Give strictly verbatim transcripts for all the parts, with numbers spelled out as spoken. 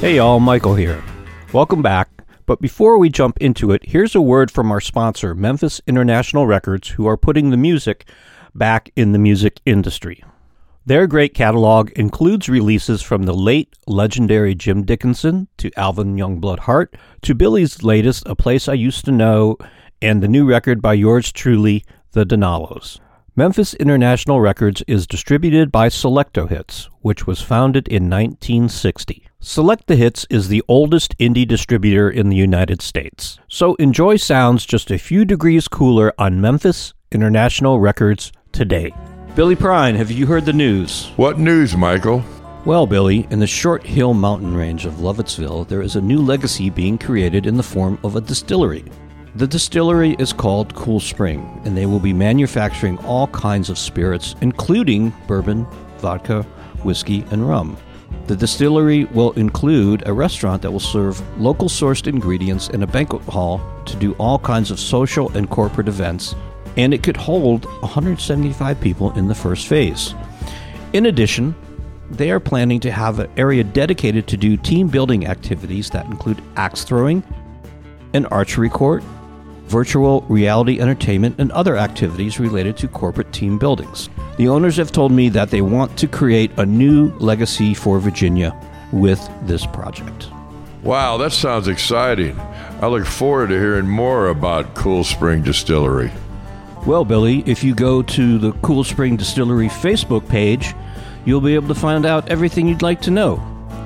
Hey y'all, Michael here. Welcome back. But before we jump into it, here's a word from our sponsor, Memphis International Records, who are putting the music back in the music industry. Their great catalog includes releases from the late legendary Jim Dickinson to Alvin Youngblood Hart to Billy's latest, A Place I Used to Know, and the new record by yours truly, The Donalos. Memphis International Records is distributed by Selecto Hits, which was founded in nineteen sixty. Select the Hits is the oldest indie distributor in the United States. So enjoy sounds just a few degrees cooler on Memphis International Records today. Billy Prine, have you heard the news? What news, Michael? Well, Billy, in the Short Hill mountain range of Lovettsville, there is a new legacy being created in the form of a distillery. The distillery is called Cool Spring, and they will be manufacturing all kinds of spirits, including bourbon, vodka, whiskey, and rum. The distillery will include a restaurant that will serve local sourced ingredients and a banquet hall to do all kinds of social and corporate events, and it could hold one hundred seventy-five people in the first phase. In addition, they are planning to have an area dedicated to do team building activities that include axe throwing, an archery court, virtual reality entertainment, and other activities related to corporate team buildings. The owners have told me that they want to create a new legacy for Virginia with this project. Wow, that sounds exciting. I look forward to hearing more about Cool Spring Distillery. Well, Billy, if you go to the Cool Spring Distillery Facebook page, you'll be able to find out everything you'd like to know.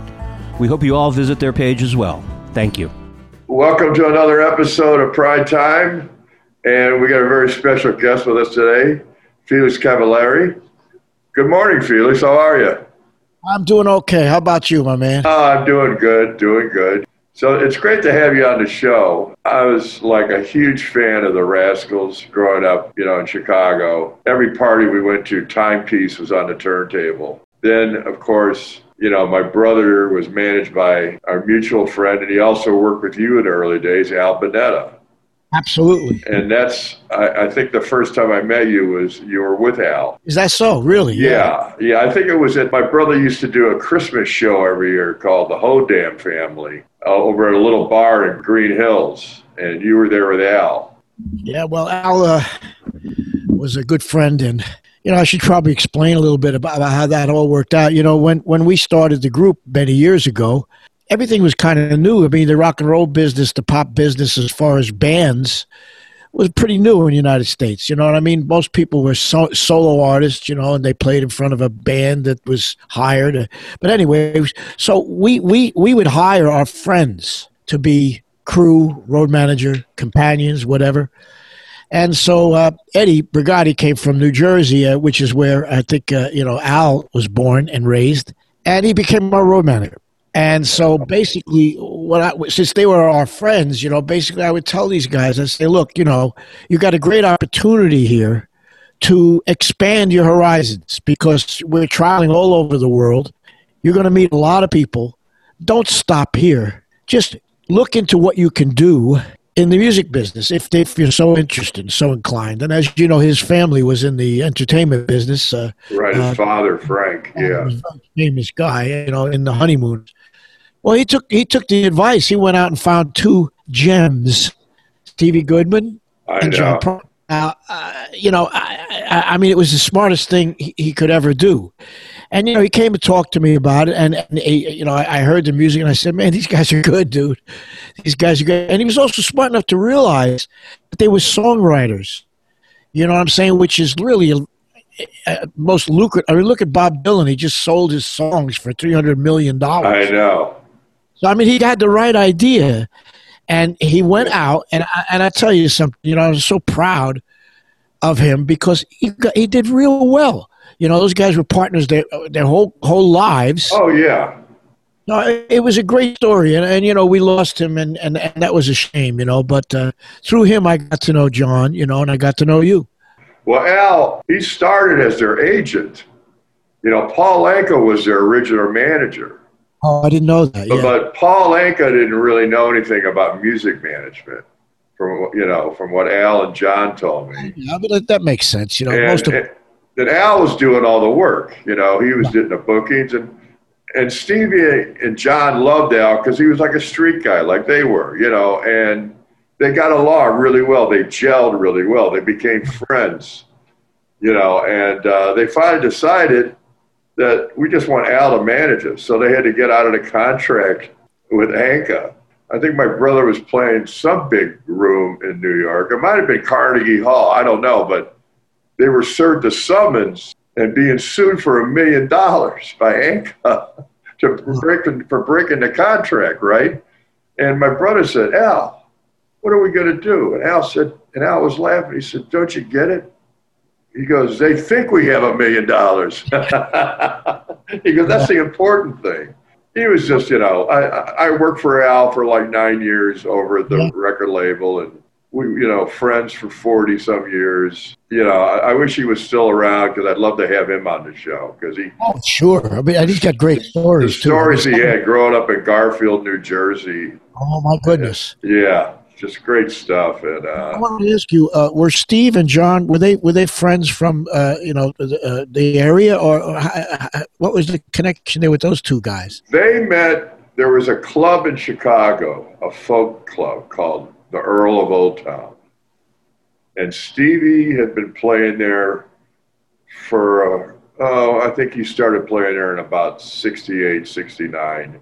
We hope you all visit their page as well. Thank you. Welcome to another episode of Pride Time, and we got a very special guest with us today, Felix Cavallari. Good morning, Felix. How are you? I'm doing okay. How about you, my man? Oh, I'm doing good, doing good. So it's great to have you on the show. I was like a huge fan of the Rascals growing up, you know, in Chicago. Every party we went to, Timepiece was on the turntable. Then, of course, you know, my brother was managed by our mutual friend, and he also worked with you in the early days, Al Bonetta. Absolutely. And that's, I, I think the first time I met you was you were with Al. Is that so? Really? Yeah. Yeah, I think it was at, my brother used to do a Christmas show every year called the Hodam Family uh, over at a little bar in Green Hills, and you were there with Al. Yeah, well, Al uh, was a good friend, and you know, I should probably explain a little bit about, about how that all worked out. You know, when, when we started the group many years ago, everything was kind of new. I mean, the rock and roll business, the pop business, as far as bands, was pretty new in the United States. You know what I mean? Most people were so, solo artists, you know, and they played in front of a band that was hired. But anyway, so we, we, we would hire our friends to be crew, road manager, companions, whatever. And so uh, Eddie Brigatti came from New Jersey, uh, which is where I think, uh, you know, Al was born and raised, and he became our road manager. And so basically, what I, since they were our friends, you know, basically I would tell these guys, I'd say, look, you know, you got a great opportunity here to expand your horizons because we're traveling all over the world. You're going to meet a lot of people. Don't stop here. Just look into what you can do in the music business, if, they, if you're so interested, so inclined. And as you know, his family was in the entertainment business. Uh, right, his uh, father, Frank, yeah. He was a famous guy, you know, in the honeymoon. Well, he took he took the advice. He went out and found two gems, Stevie Goodman I and know. John Prine. Uh, uh, you know, I, I, I mean, it was the smartest thing he, he could ever do. And, you know, he came and talked to me about it. And, and he, you know, I, I heard the music and I said, man, these guys are good, dude. These guys are good. And he was also smart enough to realize that they were songwriters. You know what I'm saying? Which is really a, a most lucrative. I mean, look at Bob Dylan. He just sold his songs for three hundred million dollars. I know. So, I mean, he had the right idea. And he went out, and I, and I tell you something, you know, I was so proud of him because he got, he did real well. You know, those guys were partners their their whole whole lives. Oh, yeah. No, it, it was a great story, and, and you know, we lost him, and, and, and that was a shame, you know. But uh, through him, I got to know John, you know, and I got to know you. Well, Al, he started as their agent. You know, Paul Anka was their original manager. Oh, I didn't know that. But, Yeah. but Paul Anka didn't really know anything about music management, from you know, from what Al and John told me. Yeah, but that, that makes sense. You know, And, most of and, and Al was doing all the work. You know, he was doing the bookings, and and Stevie and John loved Al because he was like a street guy, like they were, you know, and they got along really well. They gelled really well. They became friends, you know, and uh, they finally decided that we just want Al to manage us. So they had to get out of the contract with Anka. I think my brother was playing some big room in New York. It might have been Carnegie Hall. I don't know, but they were served a summons and being sued for a million dollars by Anka to breaking, for breaking the contract, right? And my brother said, Al, what are we going to do? And Al said, and Al was laughing. He said, don't you get it? He goes, they think we have a million dollars. He goes, that's the important thing. He was just, you know, I, I worked for Al for like nine years over at the yeah. record label, and we, you know, friends for forty some years. You know, I, I wish he was still around because I'd love to have him on the show because he. Oh, sure. I mean, he's got great stories. The stories too. he had growing up in Garfield, New Jersey. Oh my goodness. Yeah. Just great stuff. And uh, I want to ask you: uh, were Steve and John were they were they friends from uh, you know the, uh, the area, or, or uh, what was the connection there with those two guys? They met. There was a club in Chicago, a folk club called the Earl of Old Town, and Stevie had been playing there for uh, oh, I think he started playing there in about sixty-eight, sixty-nine,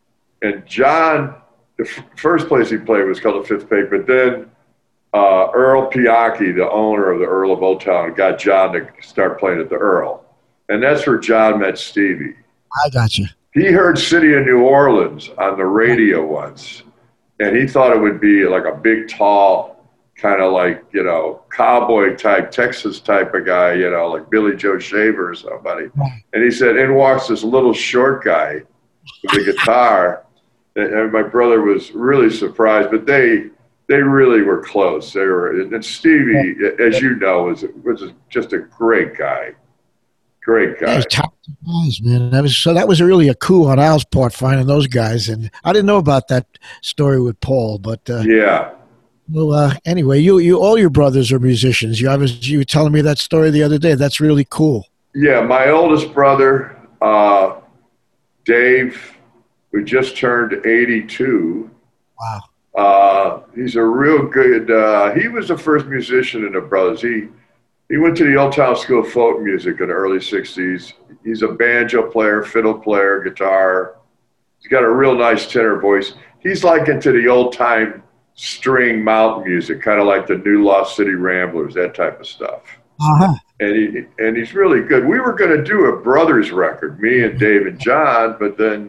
and John. The f- first place he played was called the Fifth Page, but then uh, Earl Piacchi, the owner of the Earl of Old Town, got John to start playing at the Earl. And that's where John met Stevie. I got you. He heard City of New Orleans on the radio once, and he thought it would be like a big, tall, kind of like, you know, cowboy type, Texas type of guy, you know, like Billy Joe Shaver or somebody. Right. And he said, in walks this little short guy with a guitar. And my brother was really surprised, but they they really were close. They were, and Stevie, as you know, was was just a great guy, great guy. Top guys, man. That was so. That was really a coup on Al's part finding those guys, and I didn't know about that story with Paul. But uh, yeah. Well, uh, anyway, you you all your brothers are musicians. You I was you were telling me that story the other day. That's really cool. Yeah, my oldest brother, uh, Dave. who just turned eighty-two. Wow. Uh, he's a real good, uh, he was the first musician in the Brothers. He he went to the Old Town School of Folk Music in the early sixties. He's a banjo player, fiddle player, guitar. He's got a real nice tenor voice. He's like into the old-time string mountain music, kind of like the New Lost City Ramblers, that type of stuff. Uh-huh. And he and he's really good. We were going to do a Brothers record, me and Dave and John, but then,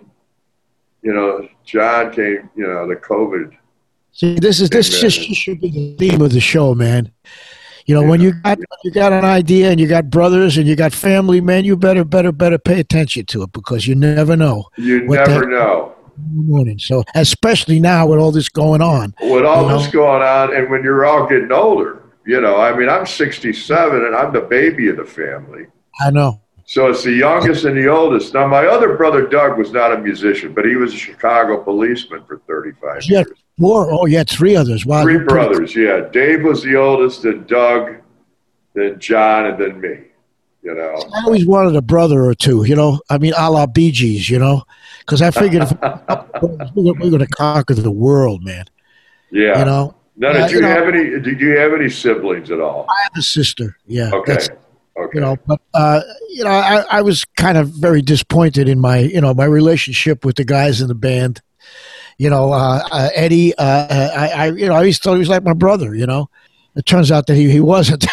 you know, John came, you know, the COVID. See, this is this just should be the theme of the show, man. You know, yeah. when you got when you got an idea and you got brothers and you got family, man, you better better better pay attention to it because you never know. You never know. Morning. So especially now with all this going on. With all you know? this going on, and when you're all getting older, you know, I mean, I'm sixty-seven and I'm the baby of the family. I know. So it's the youngest and the oldest. Now, my other brother, Doug, was not a musician, but he was a Chicago policeman for thirty-five yeah, years. Four? Oh, yeah, three others. Wow. Three brothers, yeah. Dave was the oldest, then Doug, then John, and then me, you know. I always wanted a brother or two, you know. I mean, a la Bee Gees, you know, because I figured if we're going to conquer the world, man. Yeah. You know. Now, did uh, you, you know, have any? Did you have any siblings at all? I have a sister. Yeah. Okay. Okay. You know, but uh, you know, I, I was kind of very disappointed in my, you know, my relationship with the guys in the band. You know, uh, uh, Eddie. Uh, I, I, you know, I always thought he was like my brother. You know, it turns out that he, he wasn't.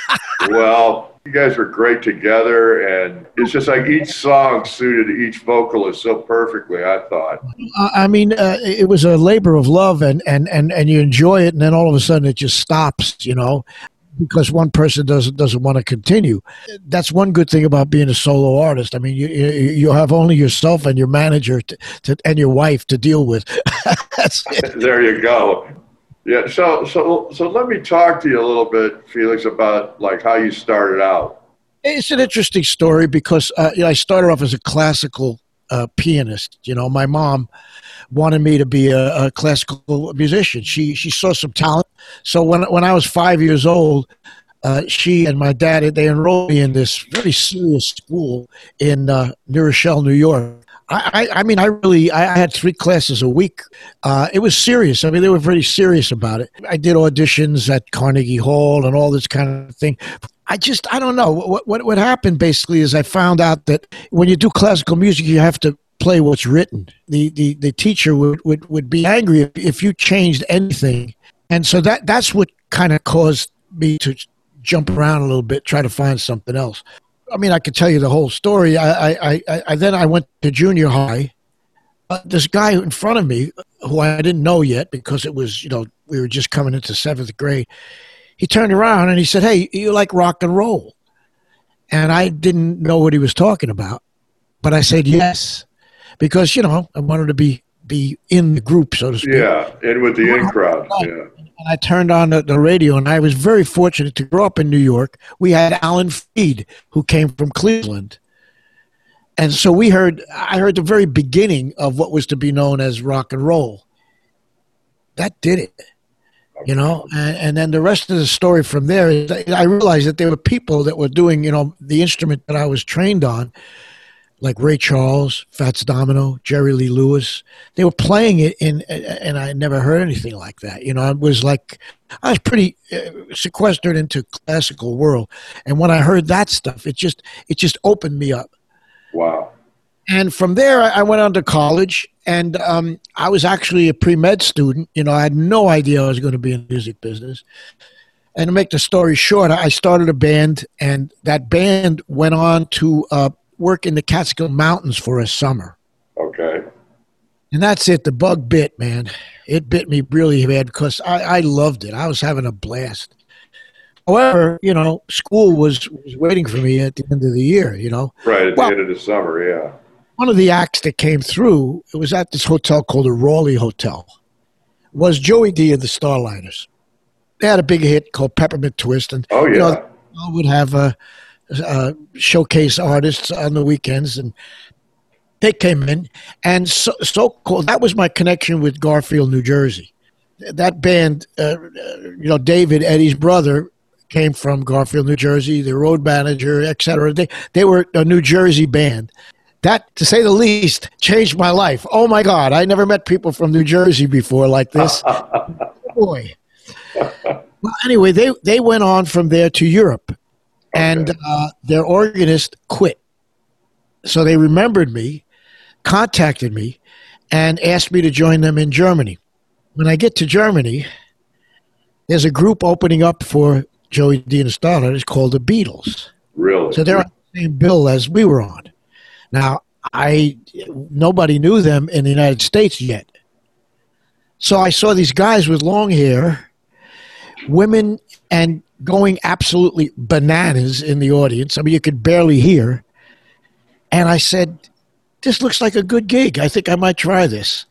Well, you guys were great together, and it's just like each song suited each vocalist so perfectly. I thought. I mean, uh, it was a labor of love, and, and, and, and you enjoy it, and then all of a sudden it just stops. You know. Because one person doesn't doesn't want to continue. That's one good thing about being a solo artist. I mean, you you, you have only yourself and your manager to, to, and your wife to deal with. That's it. There you go. Yeah. So so so let me talk to you a little bit, Felix, about like how you started out. It's an interesting story because uh, you know, I started off as a classical uh, pianist. You know, my mom wanted me to be a, a classical musician. She she saw some talent. So when when I was five years old, uh, she and my dad, they enrolled me in this very serious school in uh, New Rochelle, New York. I, I, I mean, I really, I, I had three classes a week. Uh, it was serious. I mean, they were very serious about it. I did auditions at Carnegie Hall and all this kind of thing. I just, I don't know. What, what, what happened basically is I found out that when you do classical music, you have to play what's written. The, the, the teacher would, would, would be angry if, if you changed anything. And so that, that's what kind of caused me to jump around a little bit, try to find something else. I mean, I could tell you the whole story. I, I, I, I then I went to junior high. Uh, this guy in front of me, who I didn't know yet because it was, you know, we were just coming into seventh grade. He turned around and he said, "Hey, you like rock and roll?" And I didn't know what he was talking about, but I said yes, because, you know, I wanted to be, be in the group, so to speak. Yeah, and with the in crowd, yeah. And I turned on the, the radio, and I was very fortunate to grow up in New York. We had Alan Freed, who came from Cleveland. And so we heard, I heard the very beginning of what was to be known as rock and roll. That did it, you know? And, and then the rest of the story from there is I realized that there were people that were doing, you know, the instrument that I was trained on, like Ray Charles, Fats Domino, Jerry Lee Lewis. They were playing it in, and I never heard anything like that. You know, I was like, I was pretty uh, sequestered into classical world. And when I heard that stuff, it just, it just opened me up. Wow. And from there, I went on to college, and um, I was actually a pre-med student. You know, I had no idea I was going to be in the music business. And to make the story short, I started a band, and that band went on to uh, work in the Catskill Mountains for a summer. Okay. And that's it. The bug bit, man. It bit me really bad because I, I loved it. I was having a blast. However, you know, school was, was waiting for me at the end of the year, you know. Right, at well, the end of the summer, yeah. One of the acts that came through, it was at this hotel called the Raleigh Hotel, was Joey D of the Starliners. They had a big hit called Peppermint Twist. And, oh, yeah. You know, I would have a... Uh, showcase artists on the weekends, and they came in, and so, so cool. That was my connection with Garfield, New Jersey. That band, uh, you know, David, Eddie's brother, came from Garfield, New Jersey. The road manager, et cetera. They they were a New Jersey band. That, to say the least, changed my life. Oh my God, I never met people from New Jersey before like this. Boy. Well, anyway, they they went on from there to Europe. And uh, their organist quit. So they remembered me, contacted me, and asked me to join them in Germany. When I get to Germany, there's a group opening up for Joey D and the Starliners called the Beatles. Really? So they're on the same bill as we were on. Now, I nobody knew them in the United States yet. So I saw these guys with long hair, women, and going absolutely bananas in the audience. I mean, you could barely hear. And I said, this looks like a good gig. I think I might try this.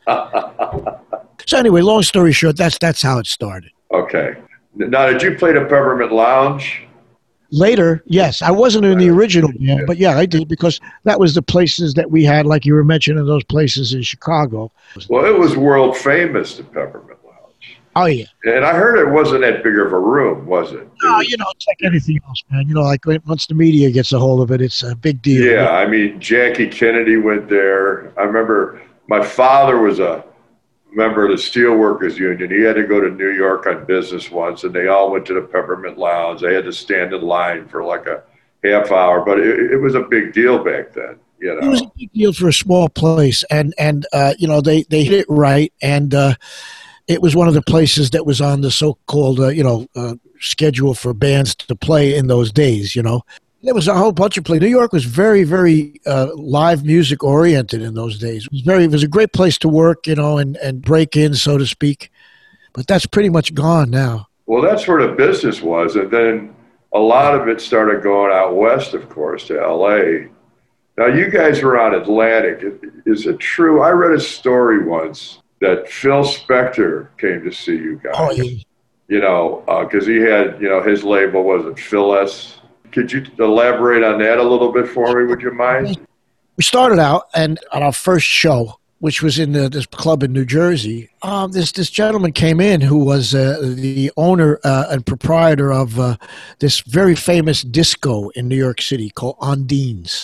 So anyway, long story short, that's that's how it started. Okay. Now, did you play the Peppermint Lounge? Later, yes. I wasn't in the original band, but yeah, I did, because that was the places that we had, like you were mentioning, those places in Chicago. Well, it was world famous, the Peppermint Lounge. Oh, yeah. And I heard it wasn't that big of a room, was it? No, you know, it's like anything else, man. You know, like once the media gets a hold of it, it's a big deal. Yeah, I mean, Jackie Kennedy went there. I remember my father was a member of the Steelworkers Union. He had to go to New York on business once, and they all went to the Peppermint Lounge. They had to stand in line for like a half hour, but it, it was a big deal back then. You know? It was a big deal for a small place, and, and uh, you know, they, they hit it right, and uh, it was one of the places that was on the so-called, uh, you know, uh, schedule for bands to play in those days, you know. There was a whole bunch of play. New York was very, very uh, live music oriented in those days. It was very, it was a great place to work, you know, and, and break in, so to speak. But that's pretty much gone now. Well, that's where the business was. And then a lot of it started going out west, of course, to L A. Now, you guys were on Atlantic. Is it true? I read a story once that Phil Spector came to see you guys. Oh, yeah. You know, because uh, he had, you know, his label was it Phyllis. Could you elaborate on that a little bit for me, would you mind? We started out, and on our first show, which was in the, this club in New Jersey, um, this this gentleman came in who was uh, the owner uh, and proprietor of uh, this very famous disco in New York City called Ondine's.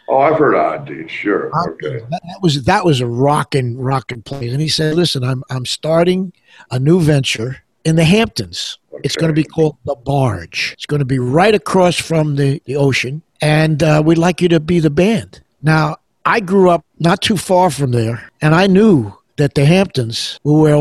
Oh, I've heard Oddie. Sure. Okay. That, that was that was a rockin' rockin' place. And he said, "Listen, I'm I'm starting a new venture in the Hamptons. Okay. It's going to be called The Barge. It's going to be right across from the, the ocean, and uh, we'd like you to be the band." Now, I grew up not too far from there, and I knew that the Hamptons were where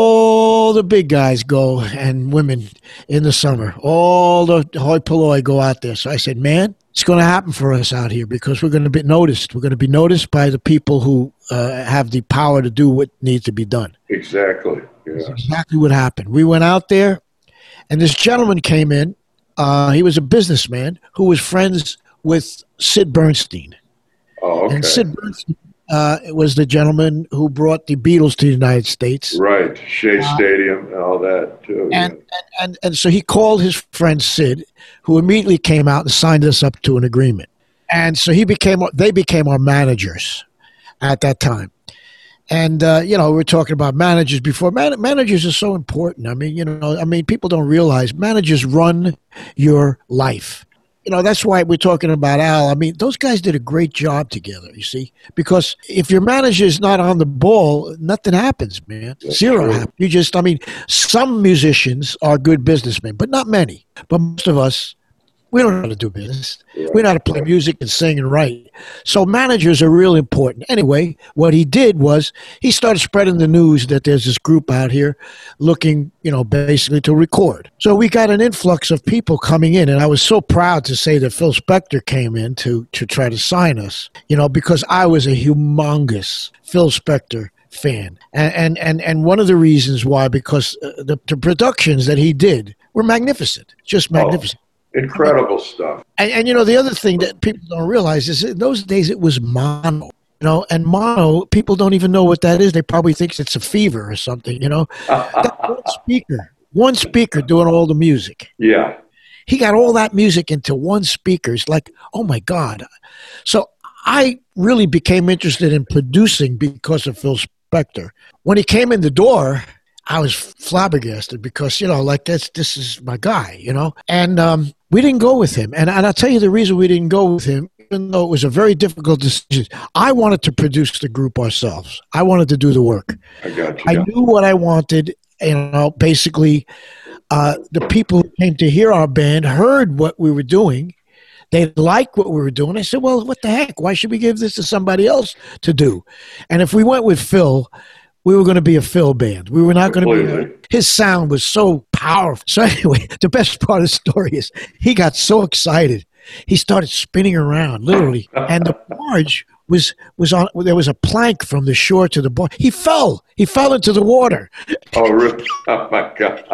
all the big guys go and women in the summer. All the hoi polloi go out there. So I said, man, it's going to happen for us out here because we're going to be noticed. We're going to be noticed by the people who uh, have the power to do what needs to be done. Exactly. Yeah. That's exactly what happened. We went out there, and this gentleman came in. Uh, he was a businessman who was friends with Sid Bernstein. Oh, okay. And Sid Bernstein uh, was the gentleman who brought the Beatles to the United States. Right. Shea Stadium and all that, too. And, yeah. and, and, and so he called his friend Sid, who immediately came out and signed us up to an agreement. And so he became, they became our managers at that time. And, uh, you know, we were talking about managers before. Man- managers are so important. I mean, you know, I mean, people don't realize managers run your life. You know, that's why we're talking about Al. I mean, those guys did a great job together, you see, because if your manager is not on the ball, nothing happens, man. That's Zero true. happens. You just, I mean, some musicians are good businessmen, but not many. But most of us, we don't know how to do business. We know how to play music and sing and write. So managers are real important. Anyway, what he did was he started spreading the news that there's this group out here looking, you know, basically to record. So we got an influx of people coming in, and I was so proud to say that Phil Spector came in to, to try to sign us, you know, because I was a humongous Phil Spector fan. And, and, and, and one of the reasons why, because the, the productions that he did were magnificent, just magnificent. Oh. Incredible stuff. And, and, you know, the other thing that people don't realize is in those days it was mono, you know, and mono, people don't even know what that is. They probably think it's a fever or something, you know. That one speaker, one speaker doing all the music. Yeah. He got all that music into one speaker. It's like, oh, my God. So I really became interested in producing because of Phil Spector. When he came in the door, I was flabbergasted because, you know, like this, this is my guy, you know, and um, we didn't go with him. And, and I'll tell you the reason we didn't go with him, even though it was a very difficult decision. I wanted to produce the group ourselves. I wanted to do the work. I got you. I knew what I wanted. You know, basically, uh, the people who came to hear our band heard what we were doing. They liked what we were doing. I said, well, what the heck? Why should we give this to somebody else to do? And if we went with Phil, we were going to be a Phil band. We were not going to be. His sound was so powerful. So anyway, the best part of the story is he got so excited. He started spinning around, literally. And the barge was, was on, there was a plank from the shore to the barge. He fell. He fell into the water. Oh, really? Oh, my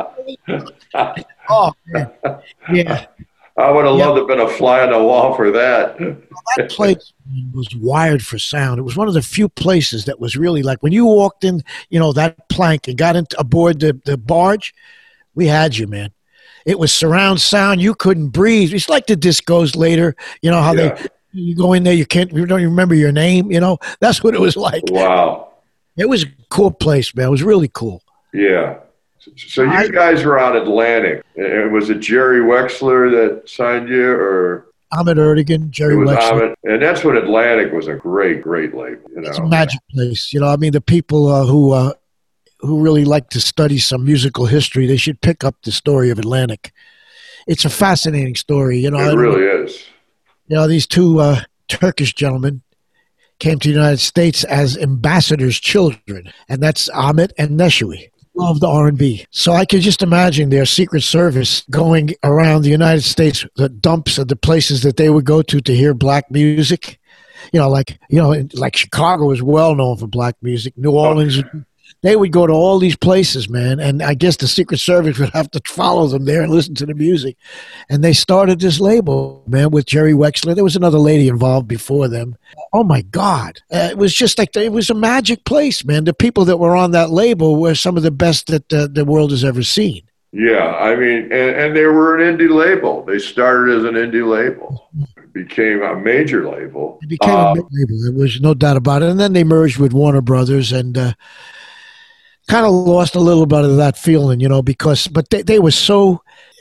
God. Oh, man. Yeah. I would have yeah. loved to have been a fly on the wall for that. That place was wired for sound. It was one of the few places that was really like when you walked in, you know, that plank and got into aboard the, the barge, we had you, man. It was surround sound. You couldn't breathe. It's like the discos later, you know, how yeah. they you go in there, you can't, you don't even remember your name, you know. That's what it was like. Wow. It was a cool place, man. It was really cool. Yeah. So you I, guys were on Atlantic. And was it Jerry Wexler that signed you, or Ahmet Ertegun, Jerry it was Wexler? Ahmet, and that's when Atlantic was a great, great label. You know? It's a magic place. You know, I mean, the people uh, who uh, who really like to study some musical history, they should pick up the story of Atlantic. It's a fascinating story. You know, it really is. You know, these two uh, Turkish gentlemen came to the United States as ambassadors' children, and that's Ahmet and Neshui. Loved R and B. So I could just imagine their Secret Service going around the United States, the dumps of the places that they would go to to hear black music. You know, like, you know, like Chicago is well known for black music. New Orleans, okay. They would go to all these places, man. And I guess the Secret Service would have to follow them there and listen to the music. And they started this label, man, with Jerry Wexler. There was another lady involved before them. Oh, my God. Uh, it was just like, the, it was a magic place, man. The people that were on that label were some of the best that uh, the world has ever seen. Yeah, I mean, and, and they were an indie label. They started as an indie label. It became a major label. It became um, a major label. There was no doubt about it. And then they merged with Warner Brothers and uh, kind of lost a little bit of that feeling, you know, because, but they, they were so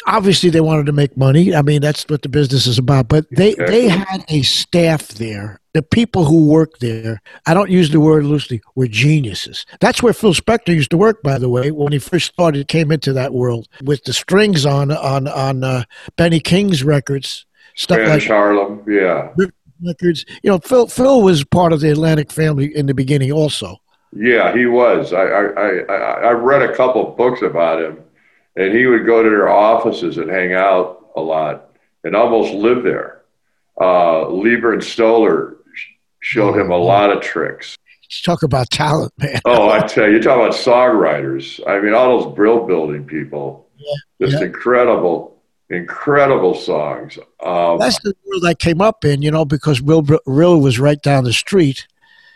obviously they wanted to make money. I mean, that's what the business is about. But they, Exactly. they had a staff there. The people who worked there, I don't use the word loosely, were geniuses. That's where Phil Spector used to work, by the way, when he first started, came into that world with the strings on on on uh, Benny King's records, stuff Spanish like Harlem, yeah. records. You know, Phil Phil was part of the Atlantic family in the beginning, also. Yeah, he was. I, I, I, I read a couple of books about him, and he would go to their offices and hang out a lot and almost live there. Uh, Lieber and Stoller showed him a lot of tricks. Talk about talent, man. Oh, I tell you, you talk about songwriters. I mean, all those brill building people. Yeah, Just yeah. incredible, incredible songs. Um, That's the world I came up in, you know, because Will Rill was right down the street.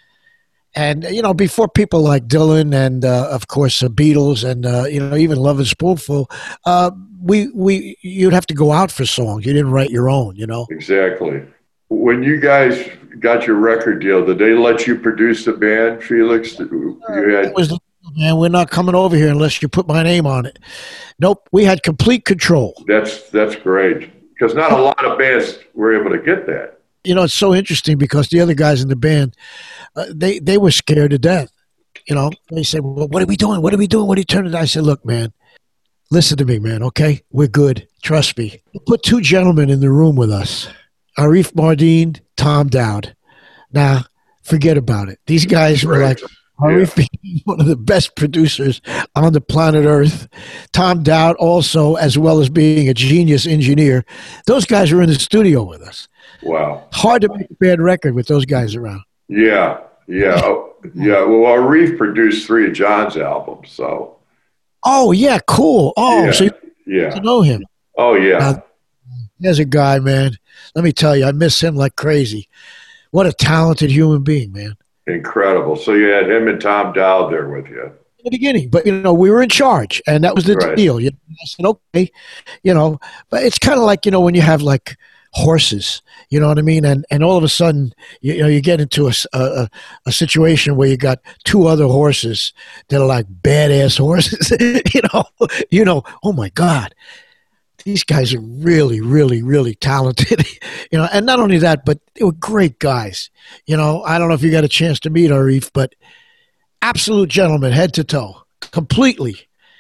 And, you know, before people like Dylan and, uh, of course, the Beatles and, uh, you know, even Love and Spoonful, uh, we, we, you'd have to go out for songs. You didn't write your own, you know. Exactly. When you guys got your record deal, did they let you produce the band, Felix? You had That was the man, we're not coming over here unless you put my name on it. Nope, we had complete control. that's that's great because not a lot of bands were able to get that. You know, it's so interesting because the other guys in the band, uh, they, they were scared to death. You know, they said, well, what are we doing? What are we doing? What are you turning? I said, look, man, listen to me, man, okay? We're good. Trust me. We put two gentlemen in the room with us, Arif Mardin, Tom Dowd. Now, forget about it. These guys were like, Arif being one of the best producers on the planet Earth. Tom Dowd also, as well as being a genius engineer. Those guys were in the studio with us. Wow. Hard to make a bad record with those guys around. Yeah, yeah, oh, yeah. Well, Arif produced three of John's albums, so Oh, yeah, cool. Oh, yeah, so you yeah. to know him. Oh, yeah. Now, there's a guy, man. Let me tell you, I miss him like crazy. What a talented human being, man. Incredible. So you had him and Tom Dowd there with you. In the beginning, but you know, we were in charge, and that was the Right. deal. You know, I said, okay, you know, but it's kind of like, you know, when you have like horses, you know what I mean, and and all of a sudden, you, you know, you get into a, a a situation where you got two other horses that are like badass horses. you know, you know, oh my God, these guys are really, really, really talented. you know, and not only that, but they were great guys. You know, I don't know if you got a chance to meet Arif, but absolute gentleman, head to toe, completely,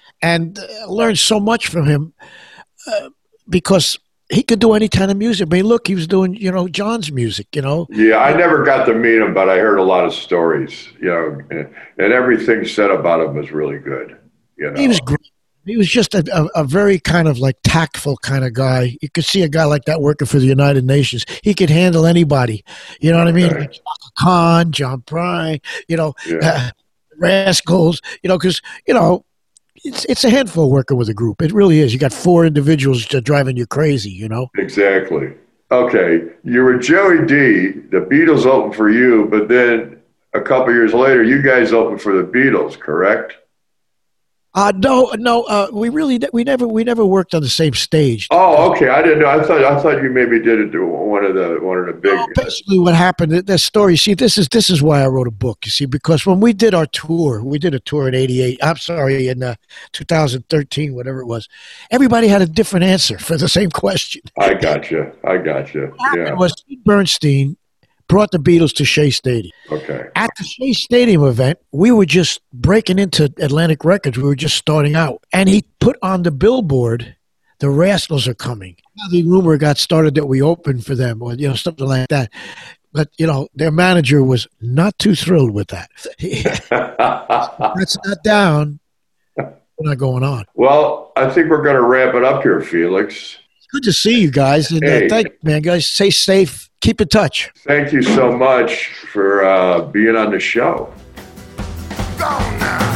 and uh, learned so much from him uh, because he could do any kind of music. I mean, look, he was doing, you know, John's music, you know. Yeah, I never got to meet him, but I heard a lot of stories, you know, and, and everything said about him was really good. You know, He was great. He was just a, a, a very kind of like tactful kind of guy. You could see a guy like that working for the United Nations. He could handle anybody. You know what I mean? Okay. Like Chaka Khan, John Prine, you know, Yeah. uh, Rascals, you know, because, you know, it's it's a handful working with a group. It really is. You got four individuals that are driving you crazy, you know? Exactly. Okay, you were Joey D. The Beatles opened for you, but then a couple years later, you guys opened for the Beatles, correct? Uh, no, no, uh, we really, we never, we never worked on the same stage. Oh, okay. I didn't know. I thought I thought you maybe did it to one of the one of the big. No, basically, what happened? That story. See, this is this is why I wrote a book. You see, because when we did our tour, we did a tour in eighty-eight. I'm sorry, in uh, two thousand thirteen, whatever it was. Everybody had a different answer for the same question. I got you. I got you. What Yeah. happened was Steve Bernstein brought the Beatles to Shea Stadium. Okay. At the Shea Stadium event, we were just breaking into Atlantic Records. We were just starting out, and he put on the billboard, "The Rascals are coming." Now, the rumor got started that we opened for them, or you know, something like that. But you know, their manager was not too thrilled with that. That's not down. We're not going on. Well, I think we're going to wrap it up here, Felix. Good to see you guys, and Hey. uh, thank you, man, guys. Stay safe. Keep in touch. Thank you so much for uh, being on the show. Gone now.